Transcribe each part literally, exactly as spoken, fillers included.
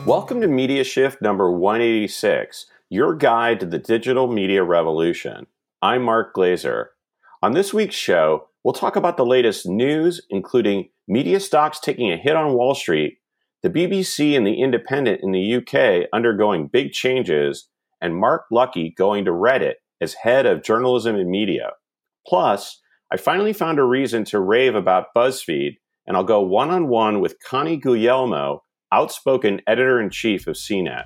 Welcome to Media Shift number one eighty-six, your guide to the digital media revolution. I'm Mark Glazer. On this week's show, we'll talk about the latest news, including media stocks taking a hit on Wall Street, the B B C and The Independent in the U K undergoing big changes, and Mark Luckie going to Reddit as head of journalism and media. Plus, I finally found a reason to rave about BuzzFeed, and I'll go one-on-one with Connie Guglielmo, outspoken editor-in-chief of C net.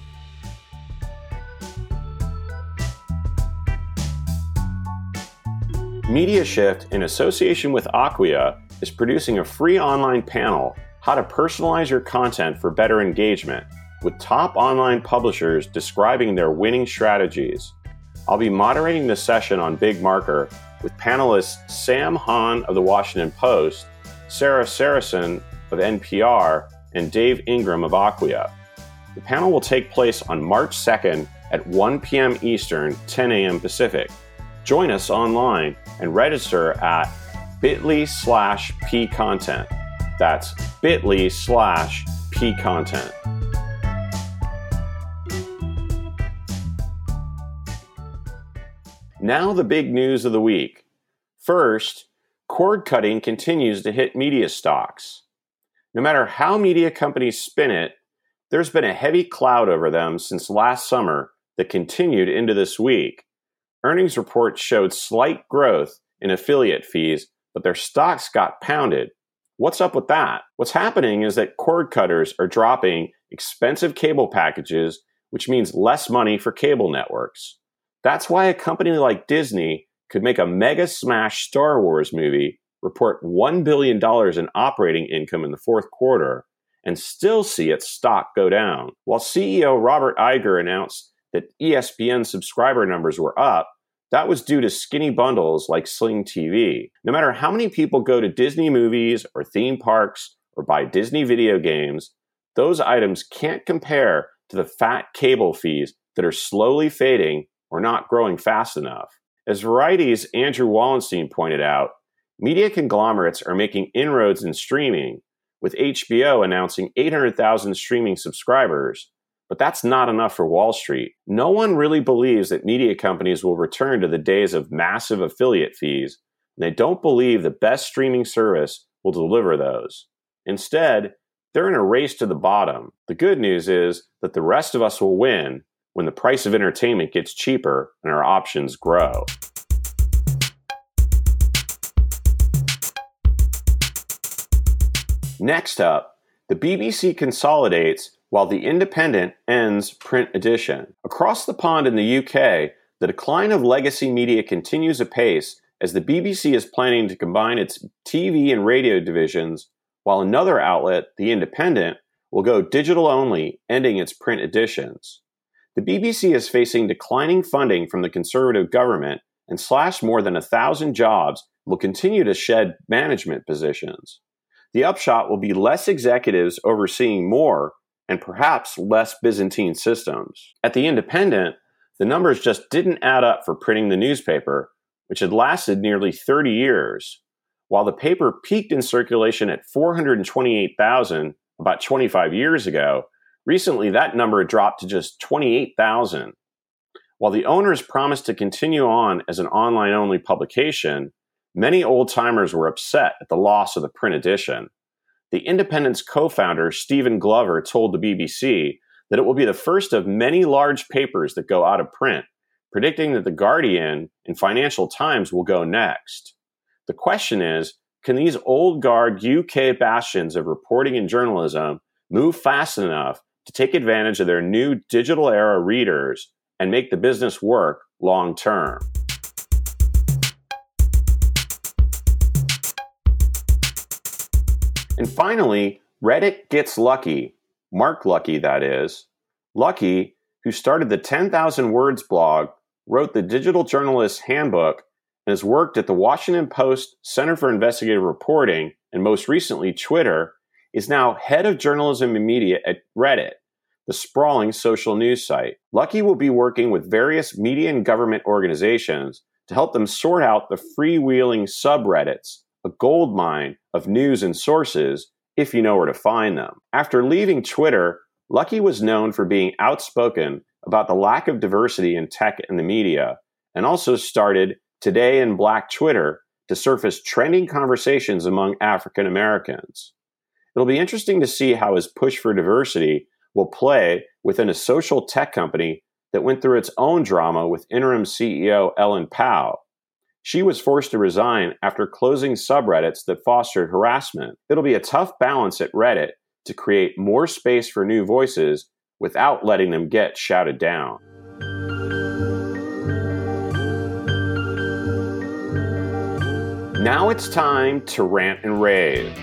Media Shift, in association with Acquia, is producing a free online panel, How to Personalize Your Content for Better Engagement, with top online publishers describing their winning strategies. I'll be moderating the session on Big Marker with panelists Sam Hahn of The Washington Post, Sarah Sarason of N P R, and Dave Ingram of Acquia. The panel will take place on March second at one p.m. Eastern, ten a.m. Pacific. Join us online and register at bit.ly slash pcontent. That's bit.ly slash pcontent. Now the big news of the week. First, cord cutting continues to hit media stocks. No matter how media companies spin it, there's been a heavy cloud over them since last summer that continued into this week. Earnings reports showed slight growth in affiliate fees, but their stocks got pounded. What's up with that? What's happening is that cord cutters are dropping expensive cable packages, which means less money for cable networks. That's why a company like Disney could make a mega smash Star Wars movie, report one billion dollars in operating income in the fourth quarter, and still see its stock go down. While C E O Robert Iger announced that E S P N subscriber numbers were up, that was due to skinny bundles like Sling T V. No matter how many people go to Disney movies or theme parks or buy Disney video games, those items can't compare to the fat cable fees that are slowly fading or not growing fast enough. As Variety's Andrew Wallenstein pointed out, media conglomerates are making inroads in streaming, with H B O announcing eight hundred thousand streaming subscribers. But that's not enough for Wall Street. No one really believes that media companies will return to the days of massive affiliate fees, and they don't believe the best streaming service will deliver those. Instead, they're in a race to the bottom. The good news is that the rest of us will win when the price of entertainment gets cheaper and our options grow. Next up, the B B C consolidates while The Independent ends print edition. Across the pond in the U K, the decline of legacy media continues apace as the B B C is planning to combine its T V and radio divisions, while another outlet, The Independent, will go digital only, ending its print editions. The B B C is facing declining funding from the Conservative government and slashed more than a thousand jobs and will continue to shed management positions. The upshot will be less executives overseeing more and perhaps less Byzantine systems. At The Independent, the numbers just didn't add up for printing the newspaper, which had lasted nearly thirty years. While the paper peaked in circulation at four hundred twenty-eight thousand about twenty-five years ago, recently that number dropped to just twenty-eight thousand. While the owners promised to continue on as an online-only publication, many old-timers were upset at the loss of the print edition. The Independent's co-founder, Stephen Glover, told the B B C that it will be the first of many large papers that go out of print, predicting that The Guardian and Financial Times will go next. The question is, can these old-guard U K bastions of reporting and journalism move fast enough to take advantage of their new digital-era readers and make the business work long-term? And finally, Reddit gets lucky. Mark Luckie, that is. Luckie, who started the ten thousand words blog, wrote the Digital Journalist's Handbook, and has worked at the Washington Post Center for Investigative Reporting, and most recently Twitter, is now head of journalism and media at Reddit, the sprawling social news site. Luckie will be working with various media and government organizations to help them sort out the freewheeling subreddits, a goldmine of news and sources, if you know where to find them. After leaving Twitter, Lucky was known for being outspoken about the lack of diversity in tech and the media, and also started Today in Black Twitter to surface trending conversations among African Americans. It'll be interesting to see how his push for diversity will play within a social tech company that went through its own drama with interim C E O Ellen Pao. She was forced to resign after closing subreddits that fostered harassment. It'll be a tough balance at Reddit to create more space for new voices without letting them get shouted down. Now it's time to rant and rave.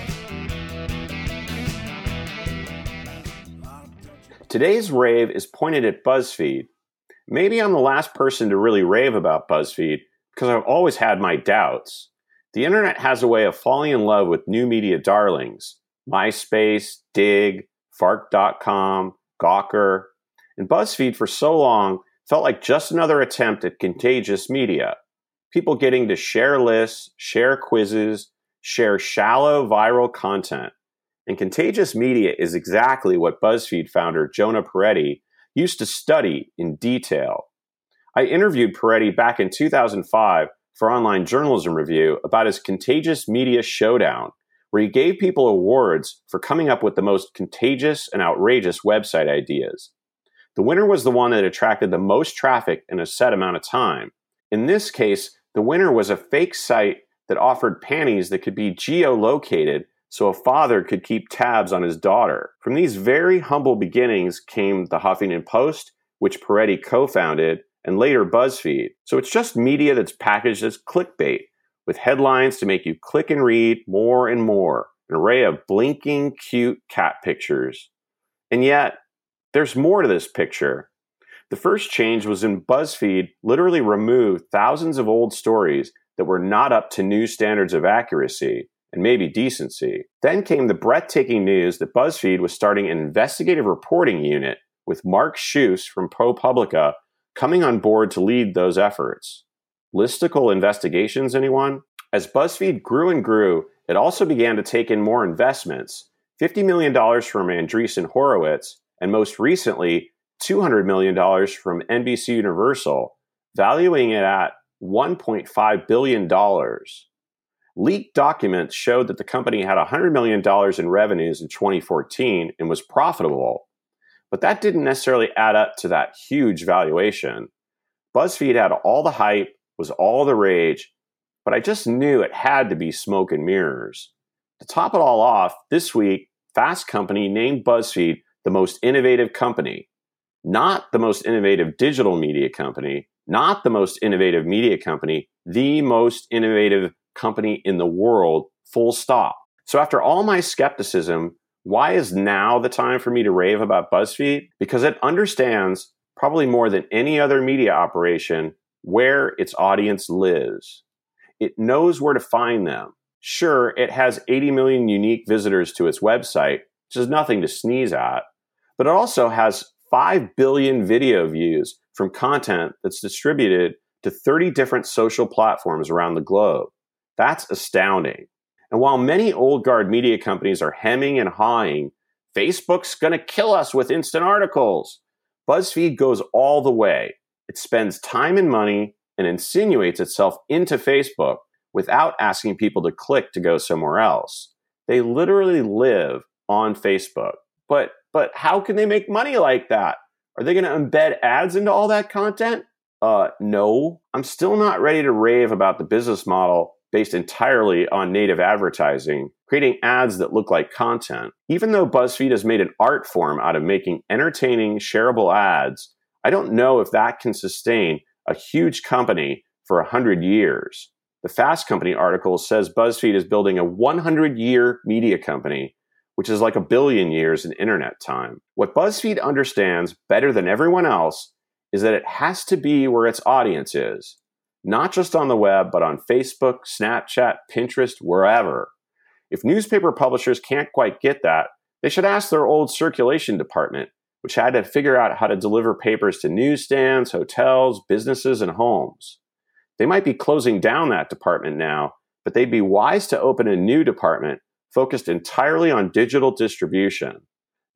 Today's rave is pointed at BuzzFeed. Maybe I'm the last person to really rave about BuzzFeed because I've always had my doubts. The internet has a way of falling in love with new media darlings. MySpace, Dig, Fark dot com, Gawker, and BuzzFeed for so long felt like just another attempt at contagious media. People getting to share lists, share quizzes, share shallow viral content. And contagious media is exactly what BuzzFeed founder Jonah Peretti used to study in detail. I interviewed Peretti back in two thousand five for Online Journalism Review about his Contagious Media Showdown, where he gave people awards for coming up with the most contagious and outrageous website ideas. The winner was the one that attracted the most traffic in a set amount of time. In this case, the winner was a fake site that offered panties that could be geolocated so a father could keep tabs on his daughter. From these very humble beginnings came the Huffington Post, which Peretti co-founded, and later BuzzFeed. So it's just media that's packaged as clickbait, with headlines to make you click and read more and more, an array of blinking, cute cat pictures. And yet, there's more to this picture. The first change was when BuzzFeed literally removed thousands of old stories that were not up to new standards of accuracy and maybe decency. Then came the breathtaking news that BuzzFeed was starting an investigative reporting unit with Mark Schuss from ProPublica coming on board to lead those efforts. Listicle investigations, anyone? As BuzzFeed grew and grew, it also began to take in more investments, fifty million dollars from Andreessen Horowitz, and most recently, two hundred million dollars from N B C Universal, valuing it at one point five billion dollars. Leaked documents showed that the company had one hundred million dollars in revenues in twenty fourteen and was profitable. But that didn't necessarily add up to that huge valuation. BuzzFeed had all the hype, was all the rage, but I just knew it had to be smoke and mirrors. To top it all off, this week, Fast Company named BuzzFeed the most innovative company. Not the most innovative digital media company, not the most innovative media company, the most innovative company in the world, full stop. So after all my skepticism, why is now the time for me to rave about BuzzFeed? Because it understands, probably more than any other media operation, where its audience lives. It knows where to find them. Sure, it has eighty million unique visitors to its website, which is nothing to sneeze at, but it also has five billion video views from content that's distributed to thirty different social platforms around the globe. That's astounding. And while many old guard media companies are hemming and hawing, Facebook's going to kill us with instant articles, BuzzFeed goes all the way. It spends time and money and insinuates itself into Facebook without asking people to click to go somewhere else. They literally live on Facebook. But but how can they make money like that? Are they going to embed ads into all that content? Uh, no. I'm still not ready to rave about the business model based entirely on native advertising, creating ads that look like content. Even though BuzzFeed has made an art form out of making entertaining, shareable ads, I don't know if that can sustain a huge company for one hundred years. The Fast Company article says BuzzFeed is building a one hundred year media company, which is like a billion years in internet time. What BuzzFeed understands better than everyone else is that it has to be where its audience is. Not just on the web, but on Facebook, Snapchat, Pinterest, wherever. If newspaper publishers can't quite get that, they should ask their old circulation department, which had to figure out how to deliver papers to newsstands, hotels, businesses, and homes. They might be closing down that department now, but they'd be wise to open a new department focused entirely on digital distribution.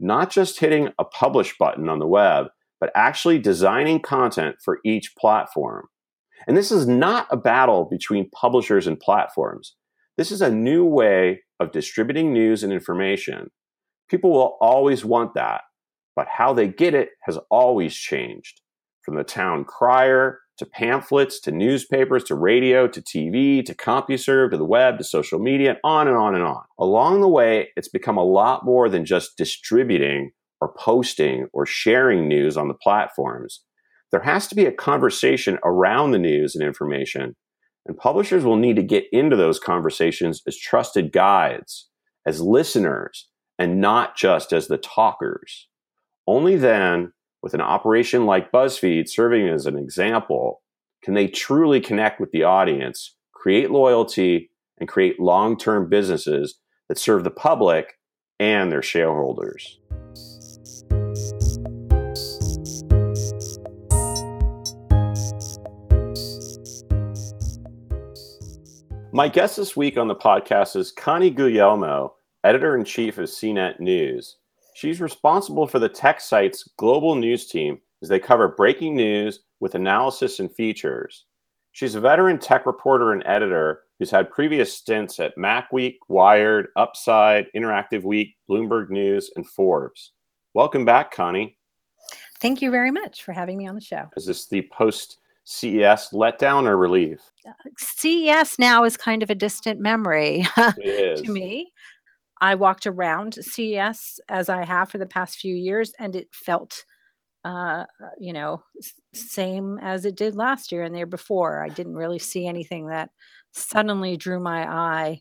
not just hitting a publish button on the web, but actually designing content for each platform. And this is not a battle between publishers and platforms. This is a new way of distributing news and information. People will always want that, but how they get it has always changed. From the town crier, to pamphlets, to newspapers, to radio, to T V, to CompuServe, to the web, to social media, and on and on and on. Along the way, it's become a lot more than just distributing or posting or sharing news on the platforms. There has to be a conversation around the news and information, and publishers will need to get into those conversations as trusted guides, as listeners, and not just as the talkers. Only then, with an operation like BuzzFeed serving as an example, can they truly connect with the audience, create loyalty, and create long-term businesses that serve the public and their shareholders. My guest this week on the podcast is Connie Guglielmo, editor-in-chief of C net News. She's responsible for the tech site's global news team as they cover breaking news with analysis and features. She's a veteran tech reporter and editor who's had previous stints at MacWeek, Wired, Upside, Interactive Week, Bloomberg News, and Forbes. Welcome back, Connie. Thank you very much for having me on the show. Is this the post-C E S letdown or relief? C E S now is kind of a distant memory It is. to me. I walked around C E S as I have for the past few years, and it felt, uh, you know, same as it did last year and the year before. I didn't really see anything that suddenly drew my eye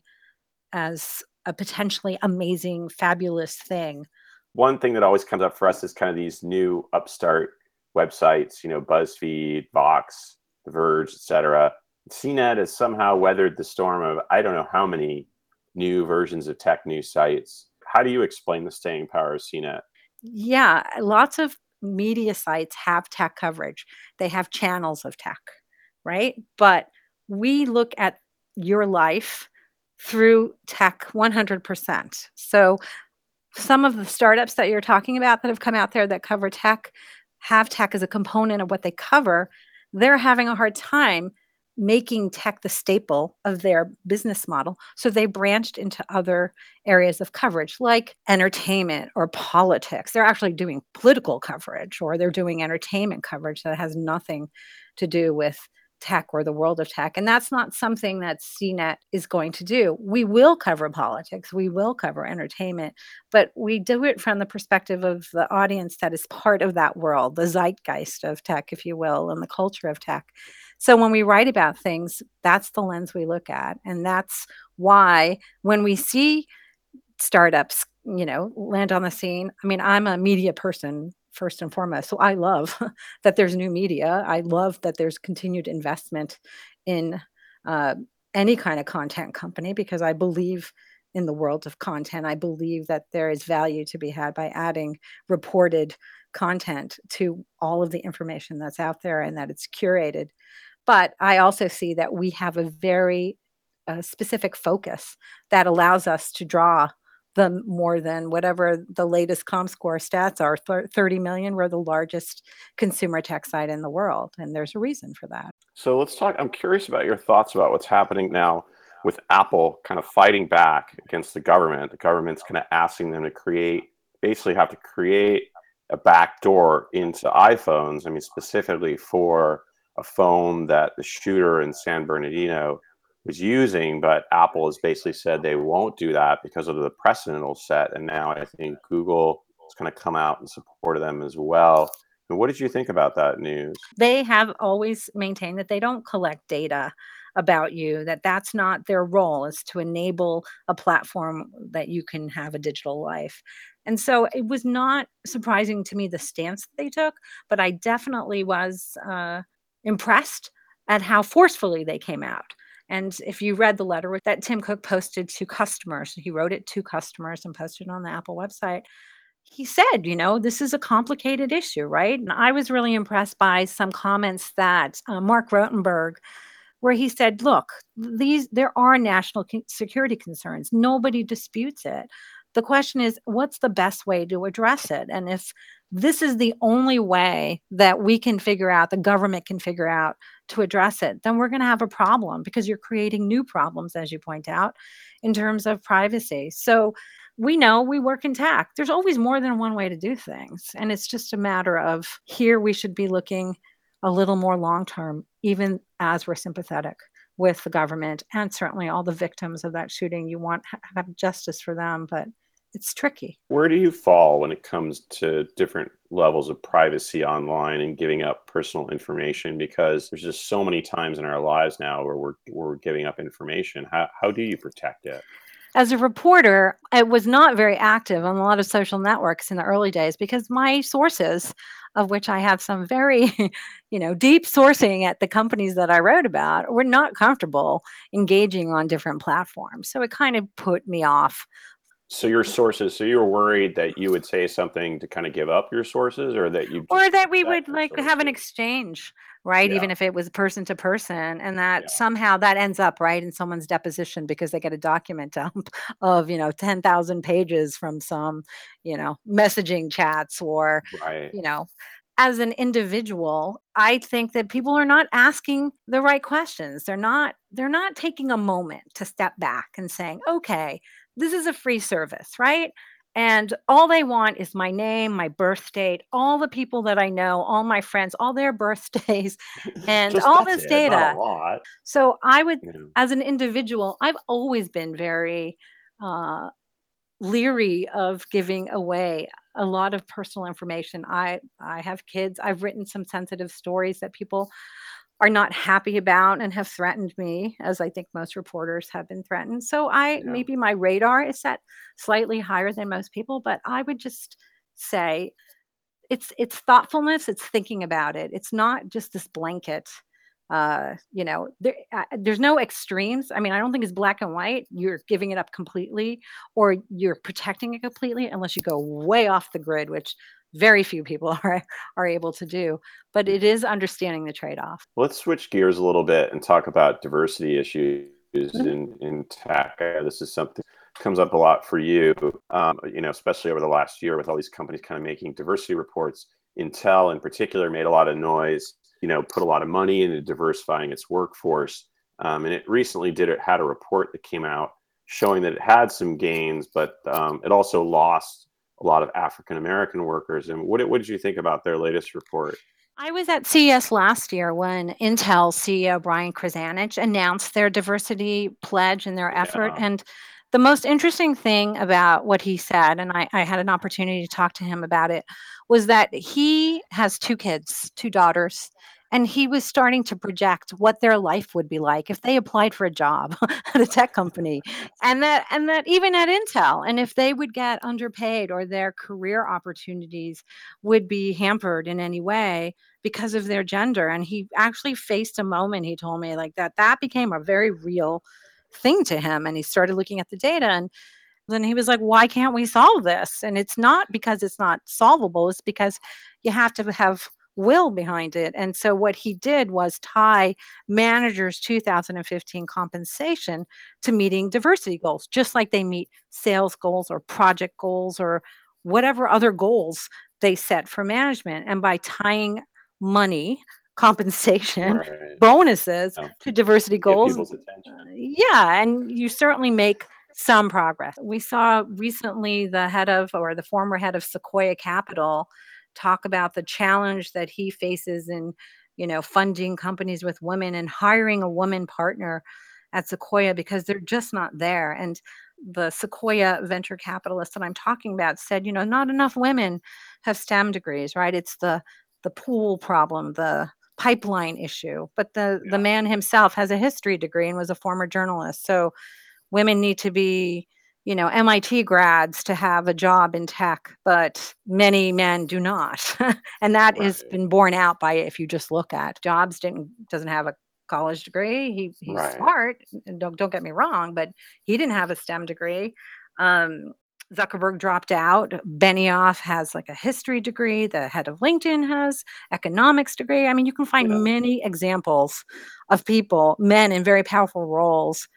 as a potentially amazing, fabulous thing. One thing that always comes up for us is kind of these new upstart websites, you know, BuzzFeed, Vox, The Verge, et cetera. C net has somehow weathered the storm of I don't know how many new versions of tech news sites. How do you explain the staying power of C net? Yeah, lots of media sites have tech coverage. They have channels of tech, right? But we look at your life through tech one hundred percent. So some of the startups that you're talking about that have come out there that cover tech have tech as a component of what they cover. They're having a hard time making tech the staple of their business model. So they branched into other areas of coverage like entertainment or politics. They're actually doing political coverage, or they're doing entertainment coverage that has nothing to do with tech or the world of tech. And that's not something that C net is going to do. We will cover politics, we will cover entertainment, but we do it from the perspective of the audience that is part of that world, the zeitgeist of tech, if you will, and the culture of tech. So when we write about things, that's the lens we look at. And that's why when we see startups, you know, land on the scene, I mean, I'm a media person first and foremost. So I love that there's new media. I love that there's continued investment in uh, any kind of content company, because I believe in the world of content. I believe that there is value to be had by adding reported content to all of the information that's out there and that it's curated. But I also see that we have a very uh, specific focus that allows us to draw the more than whatever the latest ComScore stats are, thirty million. We're the largest consumer tech site in the world, and there's a reason for that. So let's talk. I'm curious about your thoughts about what's happening now with Apple kind of fighting back against the government. The government's kind of asking them to create, basically have to create a back door into iPhones. I mean, specifically for a phone that the shooter in San Bernardino was using, but Apple has basically said they won't do that because of the precedent it'll set. And now I think Google is going to come out in support of them as well. And what did you think about that news? They have always maintained that they don't collect data about you, that that's not their role, is to enable a platform that you can have a digital life. And so it was not surprising to me the stance that they took, but I definitely was uh, impressed at how forcefully they came out. And if you read the letter that Tim Cook posted to customers, he wrote it to customers and posted it on the Apple website. He said, you know, this is a complicated issue, right? And I was really impressed by some comments that uh, Mark Rotenberg, where he said, look, these there are national security concerns. Nobody disputes it. The question is, what's the best way to address it? And if this is the only way that we can figure out, the government can figure out to address it, then we're going to have a problem because you're creating new problems, as you point out, in terms of privacy. So we know we work in tech. There's always more than one way to do things. And it's just a matter of here we should be looking a little more long term, even as we're sympathetic with the government and certainly all the victims of that shooting. You want to have justice for them, but it's tricky. Where do you fall when it comes to different levels of privacy online and giving up personal information? Because there's just so many times in our lives now where we're, we're giving up information. How, how do you protect it? As a reporter, I was not very active on a lot of social networks in the early days because my sources, of which I have some very, you know, deep sourcing at the companies that I wrote about, were not comfortable engaging on different platforms. So it kind of put me off. So your sources, so you were worried that you would say something to kind of give up your sources, or that you or that we would like have an exchange, right? Yeah. Even if it was person to person, and that Yeah. somehow that ends up right in someone's deposition because they get a document dump of, you know, ten thousand pages from some, you know, messaging chats or, Right. you know, as an individual, I think that people are not asking the right questions. They're not, they're not taking a moment to step back and saying, okay, this is a free service, right? And all they want is my name, my birth date, all the people that I know, all my friends, all their birthdays, and Just all that's this it, data. not a lot. So I would, You know. as an individual, I've always been very uh, leery of giving away a lot of personal information. I I have kids. I've written some sensitive stories that people are not happy about and have threatened me, as I think most reporters have been threatened. So I Yeah. maybe my radar is set slightly higher than most people, but I would just say it's it's thoughtfulness, it's thinking about it. It's not just this blanket. Uh, you know, there, uh, there's no extremes. I mean, I don't think it's black and white. You're giving it up completely, or you're protecting it completely, unless you go way off the grid, which very few people are are able to do. But it is understanding the trade-off. Let's switch gears a little bit and talk about diversity issues Mhm. in, in tech. Uh, this is something that comes up a lot for you, um, you know, especially over the last year with all these companies kind of making diversity reports. Intel in particular made a lot of noise, you know, put a lot of money into diversifying its workforce. Um, and it recently did it had a report that came out showing that it had some gains, but um, it also lost a lot of African American workers. And what, what did you think about their latest report? I was at C E S last year when Intel C E O Brian Krzanich announced their diversity pledge and their effort. Yeah. And the most interesting thing about what he said, and I, I had an opportunity to talk to him about it, was that he has two kids, two daughters, and he was starting to project what their life would be like if they applied for a job at a tech company, and that and that even at Intel, and if they would get underpaid or their career opportunities would be hampered in any way because of their gender. And he actually faced a moment, he told me, like that that became a very real thing to him, and he started looking at the data, and then he was like, why can't we solve this? And it's not because it's not solvable, it's because you have to have will behind it. And so what he did was tie managers' two thousand fifteen compensation to meeting diversity goals, just like they meet sales goals or project goals or whatever other goals they set for management. And by tying money, compensation, Right. bonuses Yeah. to diversity Get goals, people's attention. uh, yeah, and you certainly make some progress. We saw recently the head of, or the former head of Sequoia Capital, talk about the challenge that he faces in, you know, funding companies with women and hiring a woman partner at Sequoia because they're just not there. And the Sequoia venture capitalist that I'm talking about said, you know, not enough women have STEM degrees, right? It's the the pool problem, the pipeline issue. But the Yeah. the man himself has a history degree and was a former journalist. So women need to be, you know, M I T grads to have a job in tech, but many men do not. And that has Right. been borne out by, if you just look at Jobs didn't doesn't have a college degree. He he's Right. smart, and don't don't get me wrong, but he didn't have a STEM degree. Um, Zuckerberg dropped out. Benioff has like a history degree. The head of LinkedIn has economics degree. I mean, you can find Yeah. many examples of people, men in very powerful roles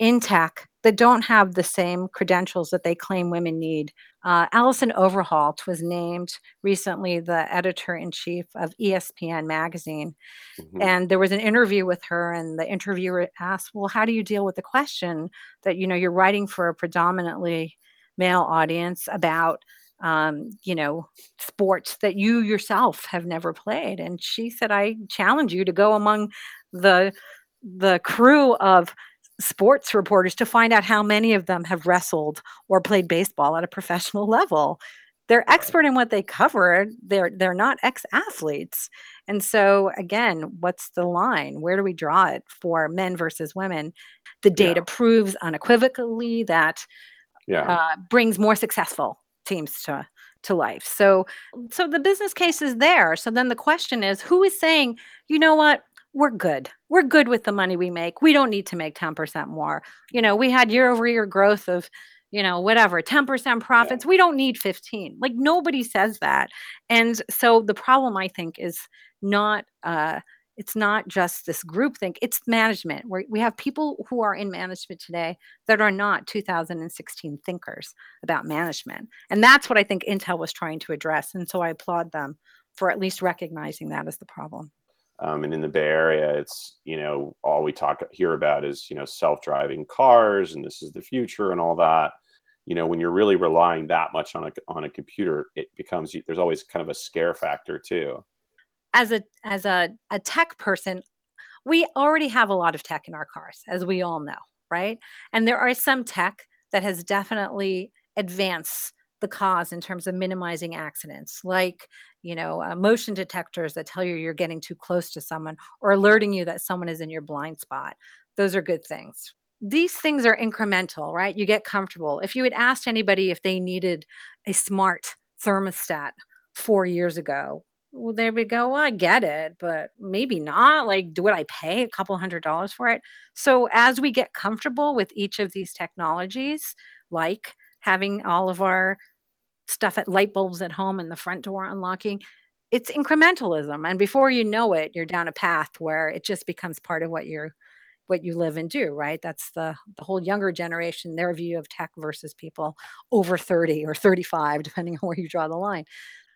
in tech that don't have the same credentials that they claim women need. Uh, Alison Overholt was named recently the editor-in-chief of E S P N magazine. Mm-hmm. And there was an interview with her, and the interviewer asked, well, how do you deal with the question that, you know, you're writing for a predominantly male audience about, um, you know, sports that you yourself have never played? And she said, I challenge you to go among the the crew of sports reporters to find out how many of them have wrestled or played baseball at a professional level. They're expert in what they cover. They're they're not ex-athletes. And so again, what's the line? Where do we draw it for men versus women? The data Yeah. proves unequivocally that Yeah. uh, brings more successful teams to to life. So so the business case is there. So then the question is, who is saying, you know what? We're good. We're good with the money we make. We don't need to make ten percent more. You know, we had year over year growth of, you know, whatever, ten percent profits. Yeah. We don't need fifteen. Like nobody says that. And so the problem, I think, is not, uh, it's not just this group think, it's management. Where we have people who are in management today that are not two thousand sixteen thinkers about management. And that's what I think Intel was trying to address. And so I applaud them for at least recognizing that as the problem. Um, and in the Bay Area, it's, you know, all we talk hear about is, you know, self-driving cars and this is the future and all that. You know, when you're really relying that much on a on a computer, it becomes, there's always kind of a scare factor too. As a as a, a tech person, we already have a lot of tech in our cars, as we all know, right? And there are some tech that has definitely advanced the cause in terms of minimizing accidents, like, you know, uh, motion detectors that tell you you're getting too close to someone or alerting you that someone is in your blind spot. Those are good things. These things are incremental, right? You get comfortable. If you had asked anybody if they needed a smart thermostat four years ago, well, there we go. Well, I get it, but maybe not. Like, would I pay a couple hundred dollars for it? So as we get comfortable with each of these technologies, like having all of our stuff at light bulbs at home and the front door unlocking, it's incrementalism. And before you know it, you're down a path where it just becomes part of what you're what you live and do, right? That's the the whole younger generation, their view of tech versus people over thirty or thirty-five, depending on where you draw the line.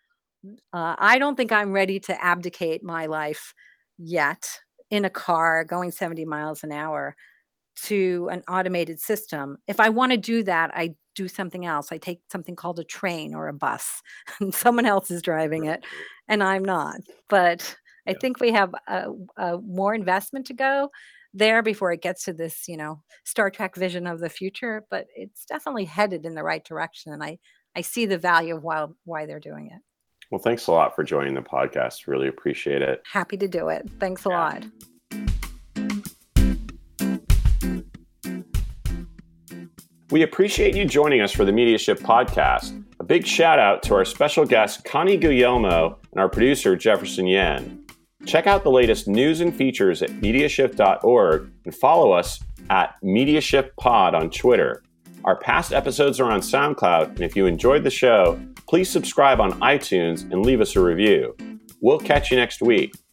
Uh, I don't think I'm ready to abdicate my life yet in a car going seventy miles an hour to an automated system. If I want to do that, I do something else. I take something called a train or a bus, and someone else is driving it, and I'm not. But I Yeah. think we have a, a more investment to go there before it gets to this, you know, Star Trek vision of the future. But it's definitely headed in the right direction, and I I see the value of why why they're doing it. Well, thanks a lot for joining the podcast. Really appreciate it. Happy to do it. Thanks a Yeah. lot. We appreciate you joining us for the Media Shift podcast. A big shout out to our special guest, Connie Guglielmo, and our producer, Jefferson Yen. Check out the latest news and features at mediashift dot org and follow us at MediaShiftPod on Twitter. Our past episodes are on SoundCloud, and if you enjoyed the show, please subscribe on iTunes and leave us a review. We'll catch you next week.